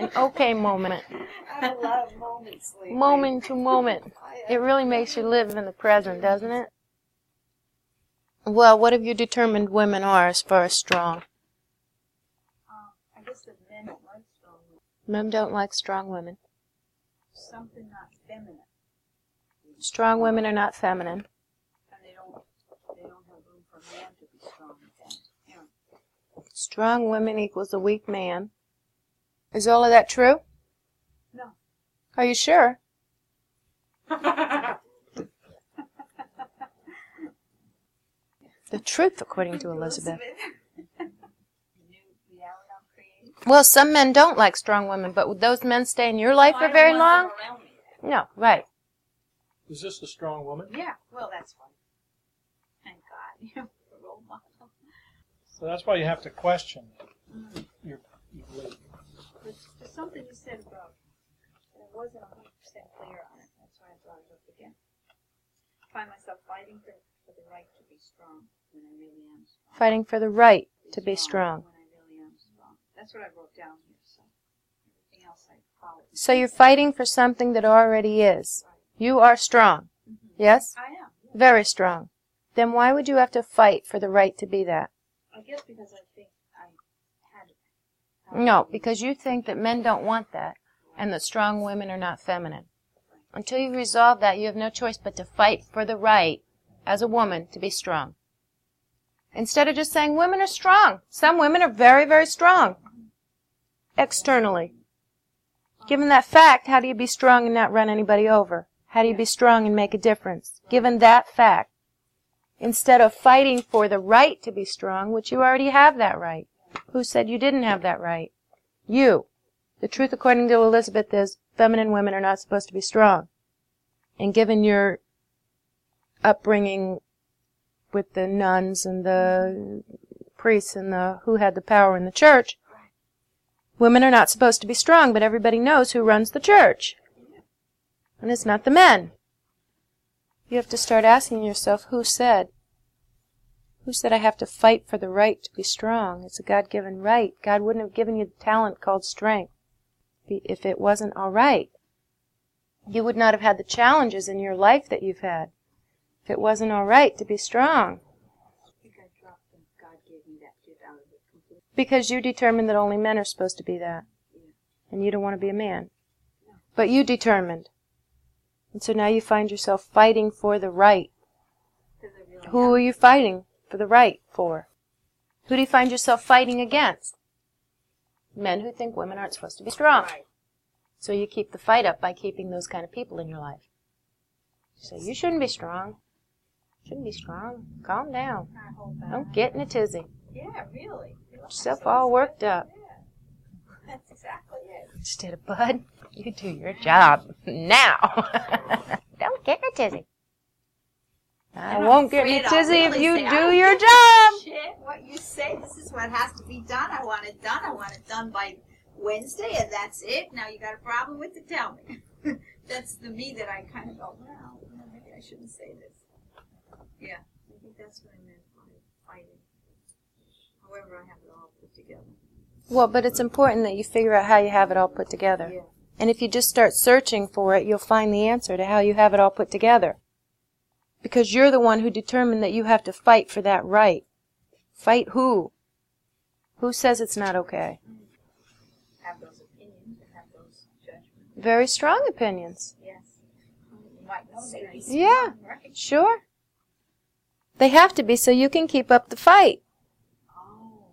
an okay moment. I have a lot of moments lately. Moment to moment. It really makes you live in the present, doesn't it? Well, what have you determined women are as far as strong? I guess that men don't like strong women. Men don't like strong women. Something not feminine. Strong women are not feminine. And they don't have room for a man to be strong again. Yeah. Strong women equals a weak man. Is all of that true? No. Are you sure? The truth, according to Elizabeth. Well, some men don't like strong women, but would those men stay in your life for very long? No, right. Is this a strong woman? Yeah, well, that's fine. Thank God. Role model. So that's why you have to question your belief. There's something you said about, and I wasn't 100% clear on it. That's why I brought it up again. I find myself fighting for the right to be strong when I really am strong. Fighting for the right to be strong. When I really am strong. That's what I wrote down here. So everything else I followed. So you're fighting for something that already is. You are strong. Yes? I am. Yeah. Very strong. Then why would you have to fight for the right to be that? I guess because I think I had it. No, because you think that men don't want that and that strong women are not feminine. Until you resolve that, you have no choice but to fight for the right, as a woman, to be strong. Instead of just saying women are strong. Some women are very, very strong. Externally. Given that fact, how do you be strong and not run anybody over? How do you be strong and make a difference? Given that fact. Instead of fighting for the right to be strong, which you already have that right. Who said you didn't have that right? You. The truth according to Elizabeth is feminine women are not supposed to be strong. And given your upbringing with the nuns and the priests and who had the power in the church, women are not supposed to be strong, but everybody knows who runs the church. And it's not the men. You have to start asking yourself, who said? Who said I have to fight for the right to be strong? It's a God-given right. God wouldn't have given you the talent called strength if it wasn't all right. You would not have had the challenges in your life that you've had if it wasn't all right to be strong. I think I dropped them. God gave me that gift out of it completely. Because you determined that only men are supposed to be that. Yeah. And you don't want to be a man. No. But you determined. And so now you find yourself fighting for the right. Who are you fighting for the right for? Who do you find yourself fighting against? Men who think women aren't supposed to be strong. Right. So you keep the fight up by keeping those kind of people in your life. So you shouldn't be strong. Shouldn't be strong. Calm down. I hold that. Don't get in a tizzy. Yeah, really. Get yourself all worked up. Yeah. That's exactly it. Instead of, bud, you do your job now. Don't get in a tizzy. I won't get in a tizzy if you do your job. Shit, what you say, this is what has to be done. I want it done. I want it done by Wednesday, and that's it. Now you got a problem with it, tell me. That's the me that I kind of go, well, maybe I shouldn't say this. Yeah, I think that's what I meant by fighting. However, I have it all put together. Well, but it's important that you figure out how you have it all put together. Yeah. And if you just start searching for it, you'll find the answer to how you have it all put together. Because you're the one who determined that you have to fight for that right. Fight who? Who says it's not okay? Have those opinions and have those judgments. Very strong opinions. Yes. You might know they're Yeah, right? sure. They have to be so you can keep up the fight. Oh.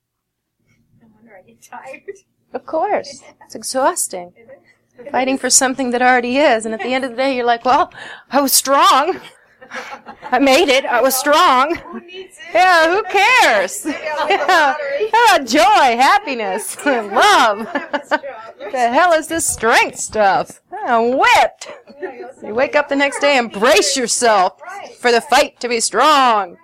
No wonder I get tired. Of course. It's exhausting. It is. Fighting for something that already is. And at the end of the day, you're like, well, I was strong. I made it. I was strong. Who needs it? Yeah, who cares? Yeah. How about joy, happiness, love? What the hell is this strength stuff? I'm whipped. You wake up the next day and brace yourself for the fight to be strong.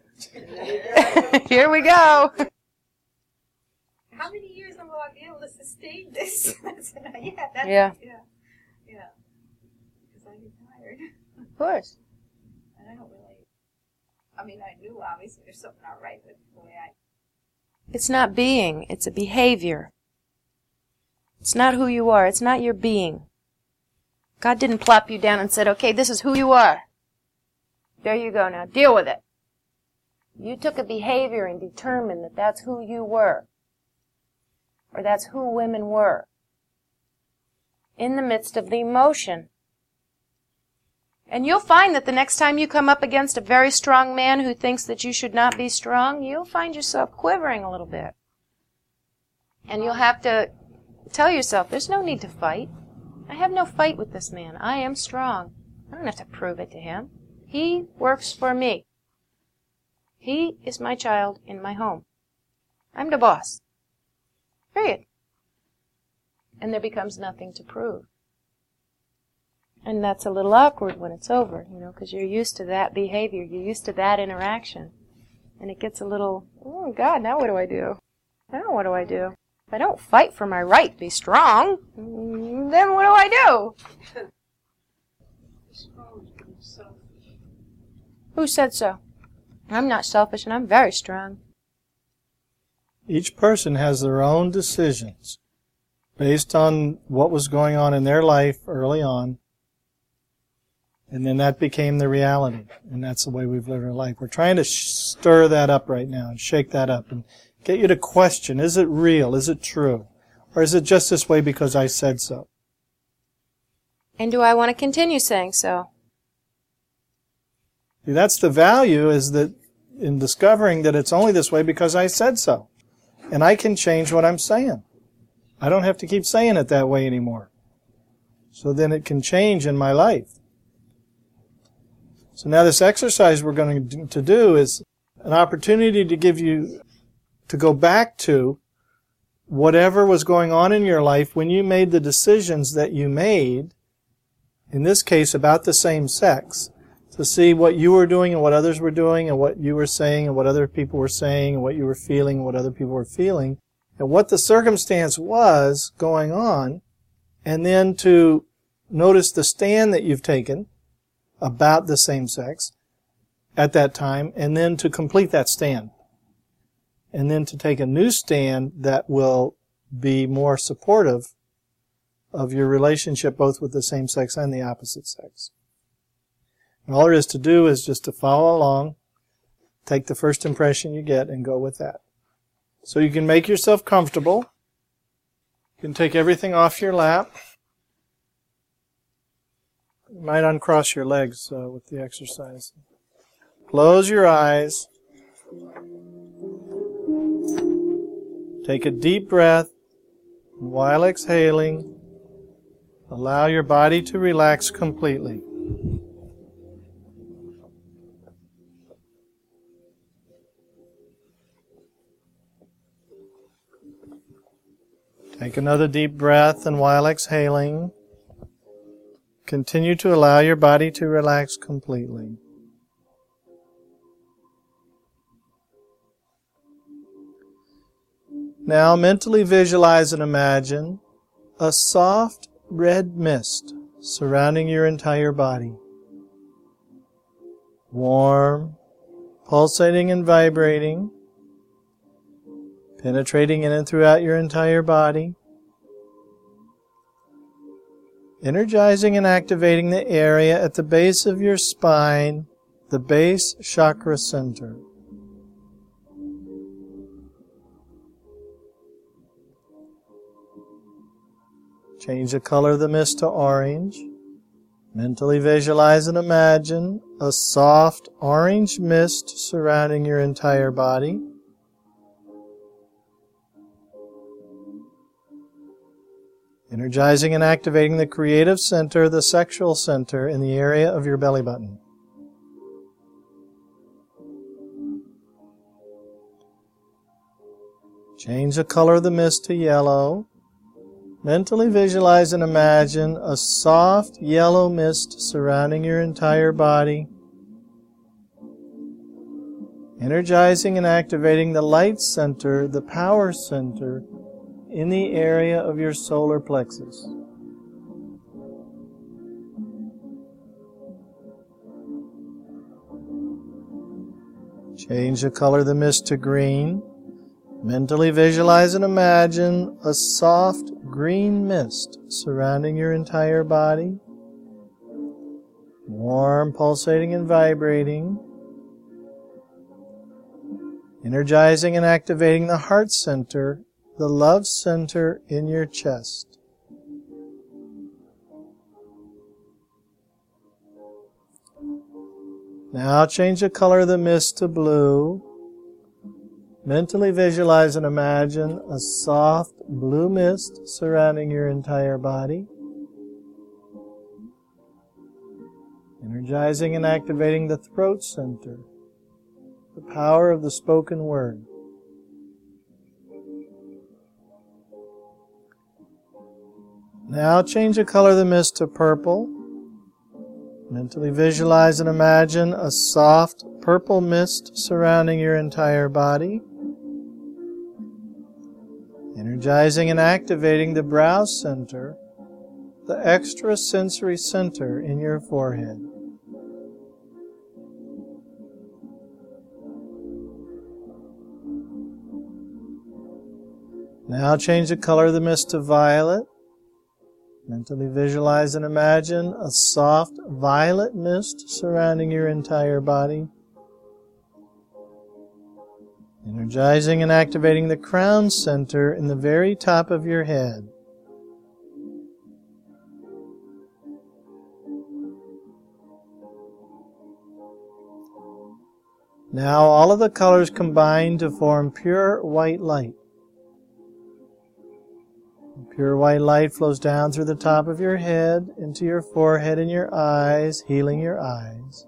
Here we go. How many years will I be able to sustain this? Yeah. Yeah. Yeah. Because I get tired. Of course. And I don't really, I mean, I knew obviously there's something not right with the way I. It's not being, it's a behavior. It's not who you are. It's not your being. God didn't plop you down and said, okay, this is who you are. There you go now. Deal with it. You took a behavior and determined that that's who you were. Or that's who women were. In the midst of the emotion. And you'll find that the next time you come up against a very strong man who thinks that you should not be strong, you'll find yourself quivering a little bit. And you'll have to tell yourself, there's no need to fight. I have no fight with this man. I am strong. I don't have to prove it to him. He works for me. He is my child in my home. I'm the boss. Period. And there becomes nothing to prove. And that's a little awkward when it's over, because you're used to that behavior. You're used to that interaction. And it gets a little, oh, God, now what do I do? Now what do I do? If I don't fight for my right to be strong, then what do I do? Who said so? I'm not selfish, and I'm very strong. Each person has their own decisions based on what was going on in their life early on. And then that became the reality. And that's the way we've lived our life. We're trying to stir that up right now and shake that up and get you to question, is it real? Is it true? Or is it just this way because I said so? And do I want to continue saying so? See, that's the value, is that in discovering that it's only this way because I said so. And I can change what I'm saying. I don't have to keep saying it that way anymore. So then it can change in my life. So now this exercise we're going to do is an opportunity to give you, to go back to whatever was going on in your life when you made the decisions that you made, in this case about the same sex, to see what you were doing and what others were doing and what you were saying and what other people were saying and what you were feeling and what other people were feeling and what the circumstance was going on, and then to notice the stand that you've taken about the same sex at that time, and then to complete that stand. And then to take a new stand that will be more supportive of your relationship both with the same sex and the opposite sex. And all there is to do is just to follow along, take the first impression you get, and go with that. So you can make yourself comfortable. You can take everything off your lap. You might uncross your legs with the exercise. Close your eyes. Take a deep breath. While exhaling, allow your body to relax completely. Take another deep breath, and while exhaling, continue to allow your body to relax completely. Now mentally visualize and imagine a soft red mist surrounding your entire body. Warm, pulsating and vibrating, penetrating in and throughout your entire body, energizing and activating the area at the base of your spine, the base chakra center. Change the color of the mist to orange. Mentally visualize and imagine a soft orange mist surrounding your entire body. Energizing and activating the creative center, the sexual center, in the area of your belly button. Change the color of the mist to yellow. Mentally visualize and imagine a soft yellow mist surrounding your entire body. Energizing and activating the light center, the power center, in the area of your solar plexus. Change the color of the mist to green. Mentally visualize and imagine a soft green mist surrounding your entire body. Warm, pulsating, and vibrating. Energizing and activating the heart center, the love center in your chest. Now change the color of the mist to blue. Mentally visualize and imagine a soft blue mist surrounding your entire body. Energizing and activating the throat center, the power of the spoken word. Now change the color of the mist to purple. Mentally visualize and imagine a soft purple mist surrounding your entire body. Energizing and activating the brow center, the extrasensory center in your forehead. Now change the color of the mist to violet. Mentally visualize and imagine a soft violet mist surrounding your entire body. Energizing and activating the crown center in the very top of your head. Now all of the colors combine to form pure white light. Pure white light flows down through the top of your head, into your forehead and your eyes, healing your eyes.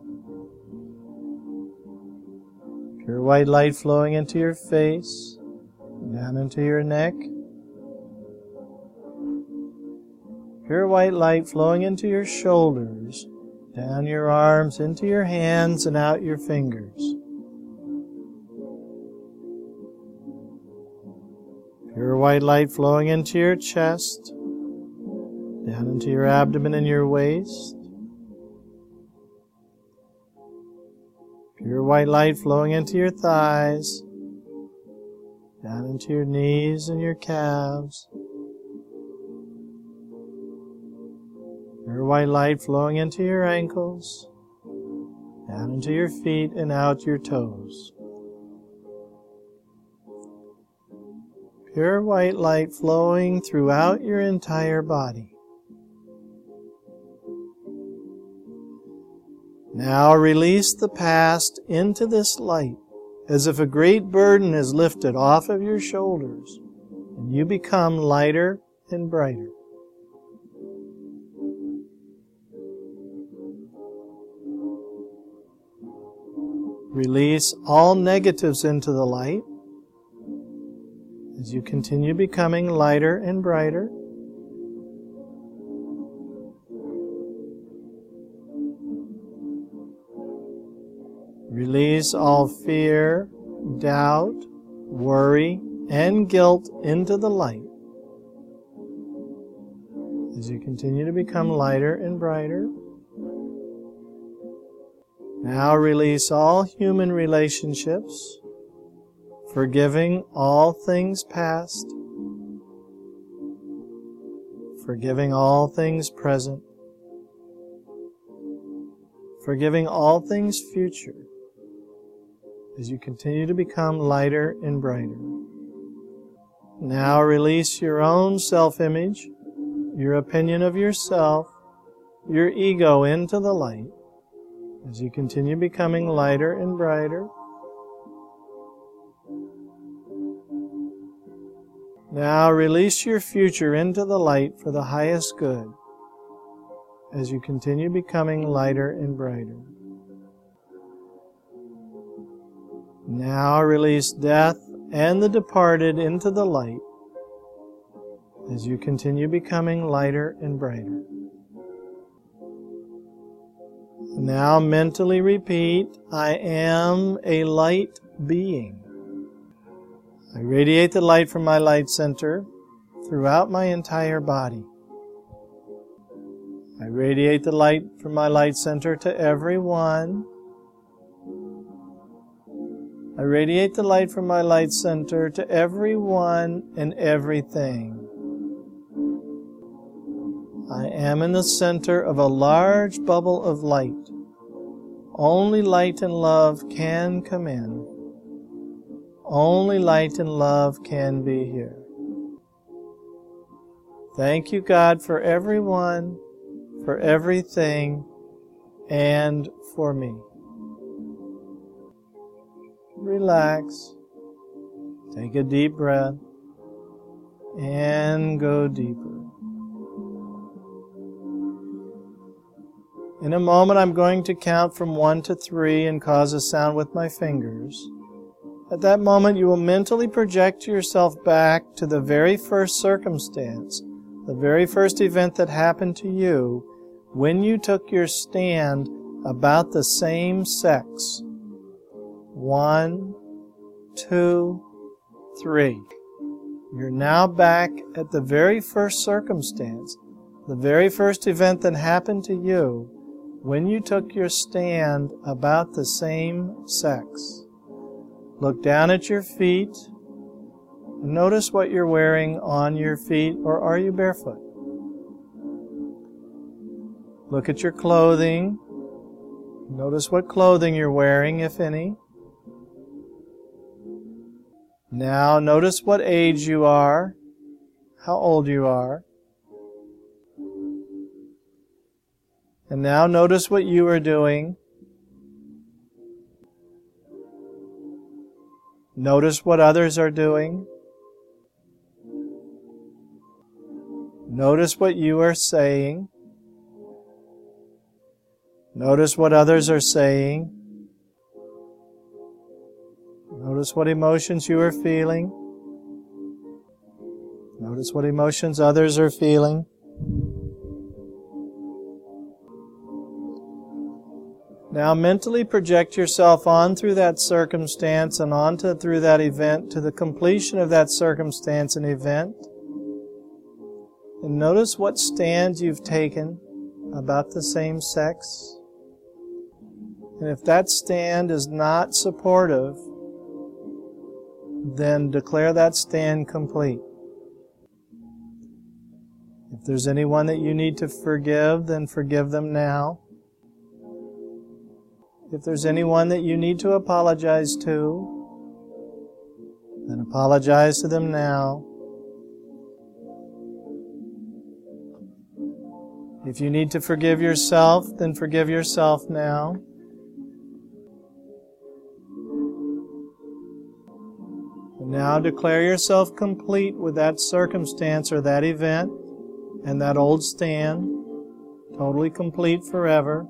Pure white light flowing into your face, down into your neck. Pure white light flowing into your shoulders, down your arms, into your hands, and out your fingers. Pure white light flowing into your chest, down into your abdomen and your waist. Pure white light flowing into your thighs, down into your knees and your calves. Pure white light flowing into your ankles, down into your feet and out your toes. Pure white light flowing throughout your entire body. Now release the past into this light, as if a great burden is lifted off of your shoulders, and you become lighter and brighter. Release all negatives into the light, as you continue becoming lighter and brighter. Release all fear, doubt, worry, and guilt into the light, as you continue to become lighter and brighter. Now release all human relationships, forgiving all things past, forgiving all things present, forgiving all things future, as you continue to become lighter and brighter. Now release your own self-image, your opinion of yourself, your ego into the light, as you continue becoming lighter and brighter. Now release your future into the light for the highest good, as you continue becoming lighter and brighter. Now release death and the departed into the light, as you continue becoming lighter and brighter. Now mentally repeat, I am a light being. I radiate the light from my light center throughout my entire body. I radiate the light from my light center to everyone. I radiate the light from my light center to everyone and everything. I am in the center of a large bubble of light. Only light and love can come in. Only light and love can be here. Thank you, God, for everyone, for everything, and for me. Relax. Take a deep breath and go deeper. In a moment, I'm going to count from 1 to 3 and cause a sound with my fingers. At that moment, you will mentally project yourself back to the very first circumstance, the very first event that happened to you when you took your stand about the same sex. 1, 2, 3. You're now back at the very first circumstance, the very first event that happened to you when you took your stand about the same sex. Look down at your feet and notice what you're wearing on your feet, or are you barefoot? Look at your clothing. Notice what clothing you're wearing, if any. Now notice what age you are, how old you are. And now notice what you are doing. Notice what others are doing. Notice what you are saying. Notice what others are saying. Notice what emotions you are feeling. Notice what emotions others are feeling. Now mentally project yourself on through that circumstance and on through that event to the completion of that circumstance and event. And notice what stands you've taken about the same sex. And if that stand is not supportive, then declare that stand complete. If there's anyone that you need to forgive, then forgive them now. If there's anyone that you need to apologize to, then apologize to them now. If you need to forgive yourself, then forgive yourself now. And now declare yourself complete with that circumstance or that event and that old stand, totally complete forever.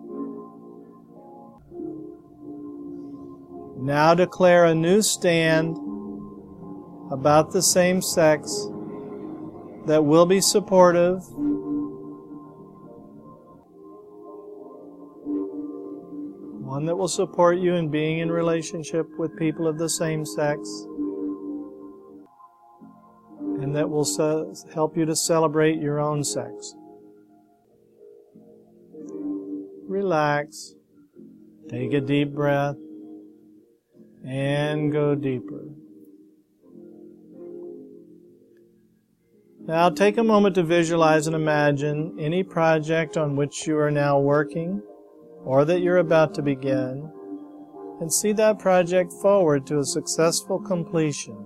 Now declare a new stand about the same sex that will be supportive, one that will support you in being in relationship with people of the same sex, and that will help you to celebrate your own sex. Relax. Take a deep breath. And go deeper. Now take a moment to visualize and imagine any project on which you are now working or that you're about to begin, and see that project forward to a successful completion.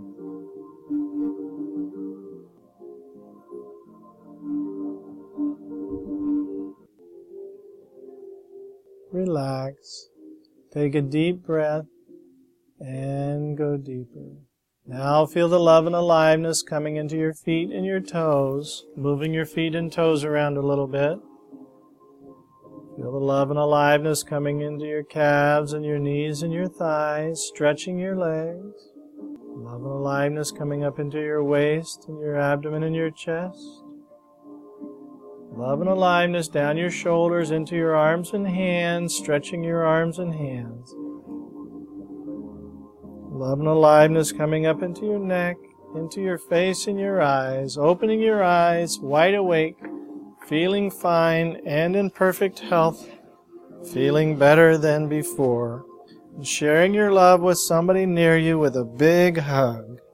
Relax. Take a deep breath. And go deeper. Now feel the love and aliveness coming into your feet and your toes, moving your feet and toes around a little bit. Feel the love and aliveness coming into your calves and your knees and your thighs, stretching your legs. Love and aliveness coming up into your waist and your abdomen and your chest. Love and aliveness down your shoulders into your arms and hands, stretching your arms and hands. Love and aliveness coming up into your neck, into your face and your eyes, opening your eyes, wide awake, feeling fine and in perfect health, feeling better than before, and sharing your love with somebody near you with a big hug.